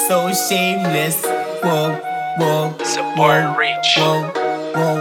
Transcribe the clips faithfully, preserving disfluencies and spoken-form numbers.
so shameless. Whoa, whoa, Support whoa, reach. whoa, whoa,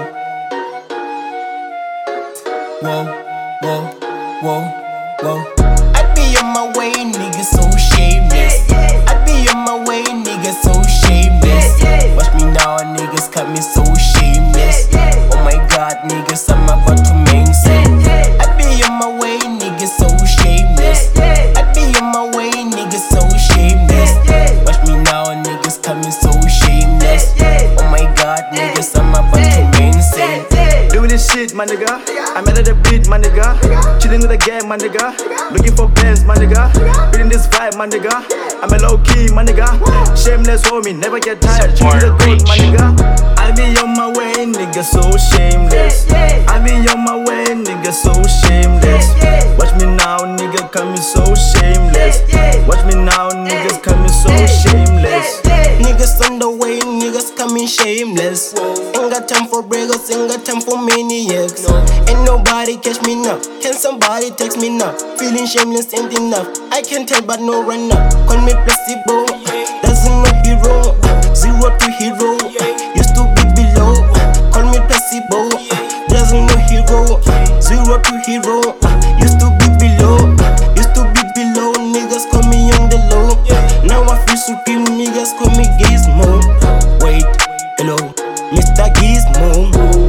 whoa, whoa, whoa, whoa. I be on my way, nigga, so shameless. I be on my way, nigga, so shameless. Watch me now, niggas cut me so shameless. Oh my God, niggas, I'm about to make sense. I be on my way, nigga, so shameless. I be on my way, nigga, so shameless. Watch me now, niggas cut me so shameless. Oh my God, niggas, I'm about to make sense. Doing this shit, my nigga. I'm out of the beat, my nigga. Chilling with the gang, my nigga. Looking for bands, my nigga. Feeling this vibe, my nigga. I'm a low key, my nigga. Shameless homie, never get tired. Chilling the gold, my nigga. I be on my way, nigga, so shameless. I be on my way, nigga, so shameless. Watch me now, nigga, coming so shameless. Watch me now, niggas coming so shameless. Niggas on the way, niggas coming shameless. Ain't got time for breakers, ain't got time for maniacs. Ain't nobody catch me now. Can somebody text me now? Feeling shameless ain't enough. I can tell but no run up. Call me placebo, doesn't know hero. Zero to hero, used to be below. Call me placebo, doesn't know hero. Zero to hero, used to be below. Used to be below, niggas call me on the low. Now I feel supreme, niggas call me Gizmo. Wait, hello, Mister Gizmo.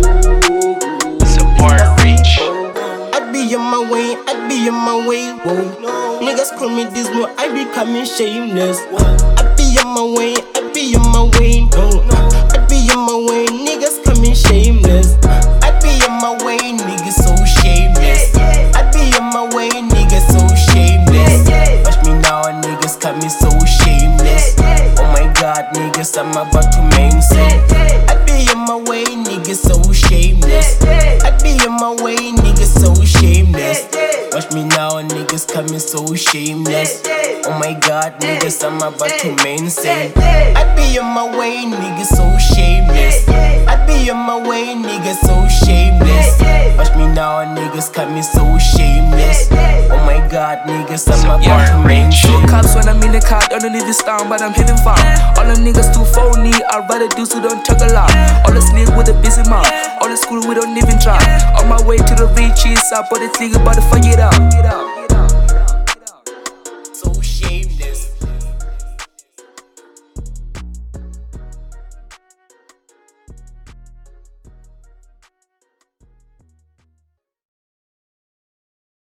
Support reach. I'd be on my way, I'd be on my way, whoa. Niggas call me Gizmo, I be coming shameless. I'd be on my way, I'd be on my way, no. I'd be on my way, niggas coming shameless. I'd be on my way, niggas so shameless. I'd be on my way, niggas so shameless. Watch me now, niggas cut me so shameless. Oh my God, niggas, I'm about to make sense. I'd be on my way, niggas so shameless. I'd be on my way, niggas so shameless. Watch me now, niggas coming so shameless. Oh my God, niggas, I'm about to make sense. I'd be on my way, niggas so shameless. I'd be on my way, niggas so shameless. Watch me now, niggas cut me so shameless. Oh my God, niggas, I'm about Yeah, to make reach. sense. Cops when I'm in the car, don't leave this town, but I'm heading far. All the niggas too phony, I'd rather do so don't talk a lot. All the sneak with a busy mouth, all the school we don't even try. On my way to the riches, I put the thing about to fuck it up.